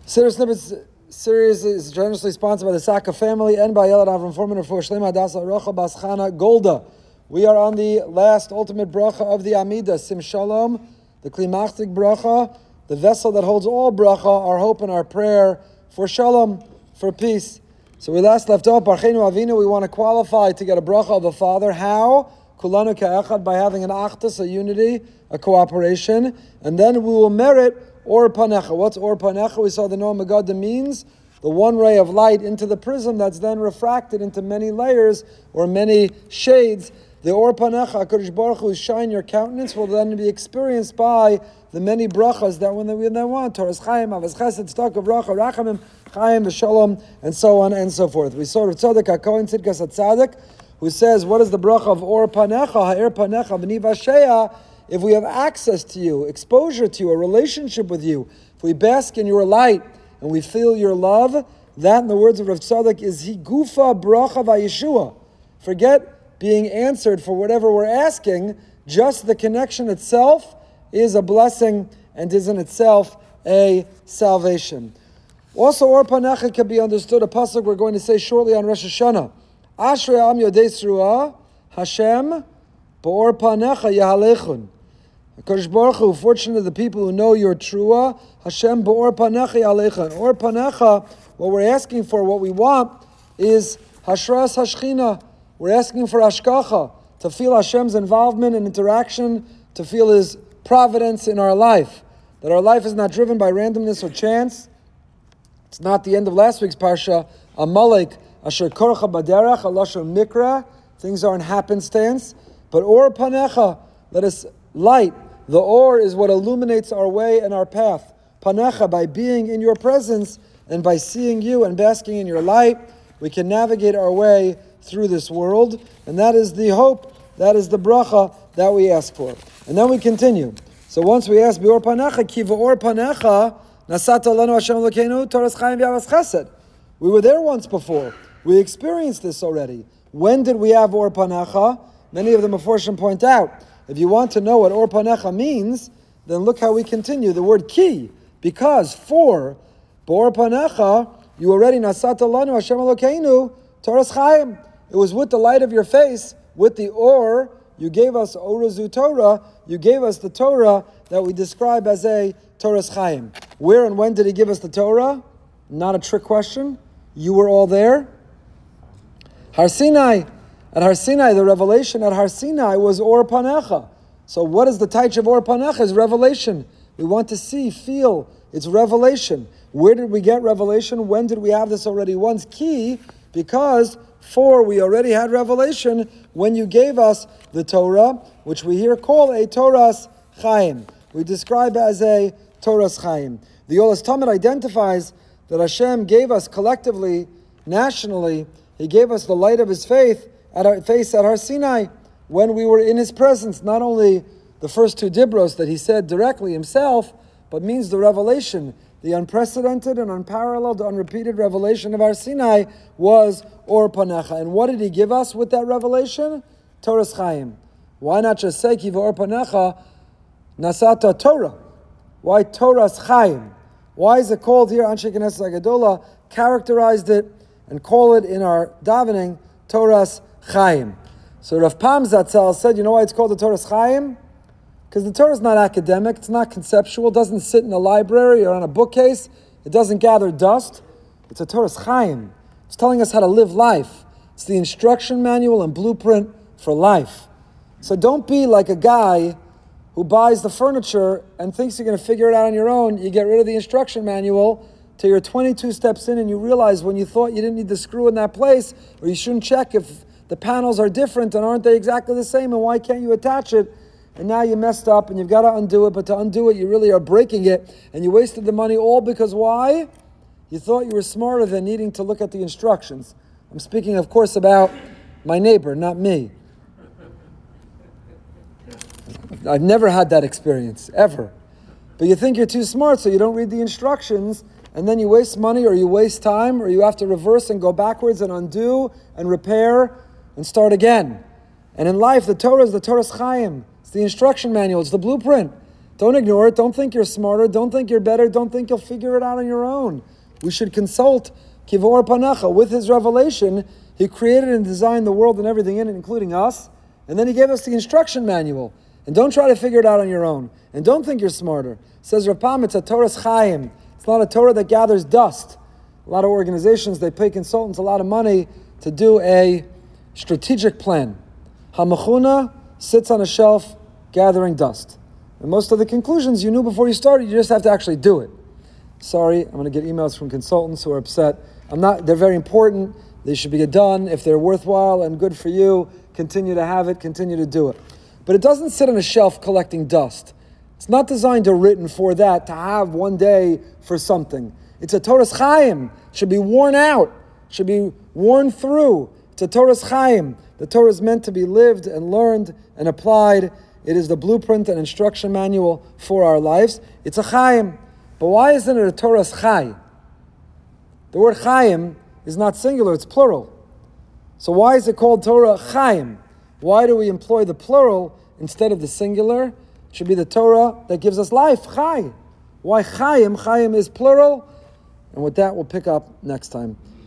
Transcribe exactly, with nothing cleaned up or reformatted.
Siddur Snippets series is generously sponsored by the Saka family and by Yelad Avram Foreman for Shlema Adasa Rocha Baschana Golda. We are on the last ultimate bracha of the Amida, Sim Shalom, the Klimachtik bracha, the vessel that holds all bracha, our hope and our prayer for Shalom, for peace. So we last left off, Barchenu Avinu, we want to qualify to get a bracha of the Father. How? Kulanu Ka'echad, by having an achtas, a unity, a cooperation, and then we will merit Or Panecha. What's Or Panecha? We saw the Noam Megadim means the one ray of light into the prism that's then refracted into many layers or many shades. The Or Panecha, HaKadosh Baruch Hu, shine your countenance, will then be experienced by the many brachas that when they, when they want, Torah Chaim, Avos Chesed, Tzedakah, Bracha, Rachamim, Chaim, V'Shalom, and so on and so forth. We saw Rav Tzadok HaKohen Tzidkas HaTzadik, who says, what is the bracha of Or Panecha, Ha'er Panecha, B'ni Vashea? If we have access to you, exposure to you, a relationship with you, if we bask in your light and we feel your love, that, in the words of Rav Tzadok, is Higufa Bracha Vayeshua. Forget being answered for whatever we're asking, just the connection itself is a blessing and is in itself a salvation. Also, Or Panecha can be understood, a pasuk we're going to say shortly on Rosh Hashanah. Ashrei Am Yodei Sruah, Hashem, Ba'or Panecha Yahalechun. HaKadosh Baruch Hu, fortunate the people who know your trua, Hashem Ba'or Panecha Yahalechun. Or Panecha, what we're asking for, what we want, is Hashras Hashchina. We're asking for Hashkacha, to feel Hashem's involvement and interaction, to feel His providence in our life. That our life is not driven by randomness or chance. It's not the end of last week's Parsha, Amalek, Asher Korcha Baderach, Alashon Mikra, things are in happenstance. But Or Panecha, let us light. The Or is what illuminates our way and our path. Panecha, by being in your presence and by seeing you and basking in your light, we can navigate our way through this world. And that is the hope, that is the bracha that we ask for. And then we continue. So once we ask Or Panecha, Ki Or Panecha, Nasata Lanu Hashem Elokeinu, Torah Chaim V'Avos Chesed. We were there once before. We experienced this already. When did we have Or Panecha? Many of the Meforshim point out, if you want to know what Or Panecha means, then look how we continue. The word ki, because for Or Panecha, you already Nasata Lanu Hashem Elokeinu, Torah Chaim. It was with the light of your face, with the Or, you gave us Orazu Torah, you gave us the Torah that we describe as a Torah Chaim. Where and when did He give us the Torah? Not a trick question. You were all there. Har Sinai. At Har Sinai, the revelation at Har Sinai was Or Panecha. So what is the taich of Or Panecha? Is revelation. We want to see, feel. It's revelation. Where did we get revelation? When did we have this already once? Key, because for we already had revelation when you gave us the Torah, which we here call a Torah's Chaim. We describe as a Torah's Chaim. The Olas Tamid identifies that Hashem gave us collectively, nationally, He gave us the light of His faith at our face at Har Sinai when we were in His presence. Not only the first two dibros that He said directly Himself, but means the revelation, the unprecedented and unparalleled, unrepeated revelation of Har Sinai was Or Panecha. And what did He give us with that revelation? Torah's Chaim. Why not just say Ki Or Panecha Nasata Torah? Why Torah's Chaim? Why is it called here, Anshe Knesset HaGedolah characterized it and call it in our davening Torah's Chaim. So Rav Pam Zatzal said, you know why it's called the Torah's Chaim? Because the Torah is not academic, it's not conceptual, it doesn't sit in a library or on a bookcase, it doesn't gather dust. It's a Torah's Chaim. It's telling us how to live life. It's the instruction manual and blueprint for life. So don't be like a guy who buys the furniture and thinks you're going to figure it out on your own. You get rid of the instruction manual till you're twenty-two steps in and you realize when you thought you didn't need the screw in that place, or you shouldn't check if the panels are different and aren't they exactly the same, and why can't you attach it? And now you messed up and you've got to undo it, but to undo it you really are breaking it, and you wasted the money all because why? You thought you were smarter than needing to look at the instructions. I'm speaking, of course, about my neighbor, not me. I've never had that experience, ever. But you think you're too smart, so you don't read the instructions, and then you waste money, or you waste time, or you have to reverse and go backwards and undo and repair and start again. And in life, the Torah is the Torah's Chaim. It's the instruction manual. It's the blueprint. Don't ignore it. Don't think you're smarter. Don't think you're better. Don't think you'll figure it out on your own. We should consult Kivor Panacha. With his revelation, he created and designed the world and everything in it, including us. And then he gave us the instruction manual. And don't try to figure it out on your own. And don't think you're smarter. Says Rav Pam, it's a Torah's Chaim. It's not a Torah that gathers dust. A lot of organizations, they pay consultants a lot of money to do a strategic plan. Hamachuna sits on a shelf gathering dust. And most of the conclusions you knew before you started, you just have to actually do it. Sorry, I'm going to get emails from consultants who are upset. I'm not. They're very important. They should be done. If they're worthwhile and good for you, continue to have it, continue to do it. But it doesn't sit on a shelf collecting dust. It's not designed or written for that, to have one day for something. It's a Torah's Chaim. It should be worn out. It should be worn through. It's a Torah's Chaim. The Torah is meant to be lived and learned and applied. It is the blueprint and instruction manual for our lives. It's a Chaim. But why isn't it a Torah's Chai? The word Chaim is not singular, it's plural. So why is it called Torah Chaim? Why do we employ the plural instead of the singular? It should be the Torah that gives us life, Chai. Why Chaim? Chaim is plural. And with that, we'll pick up next time.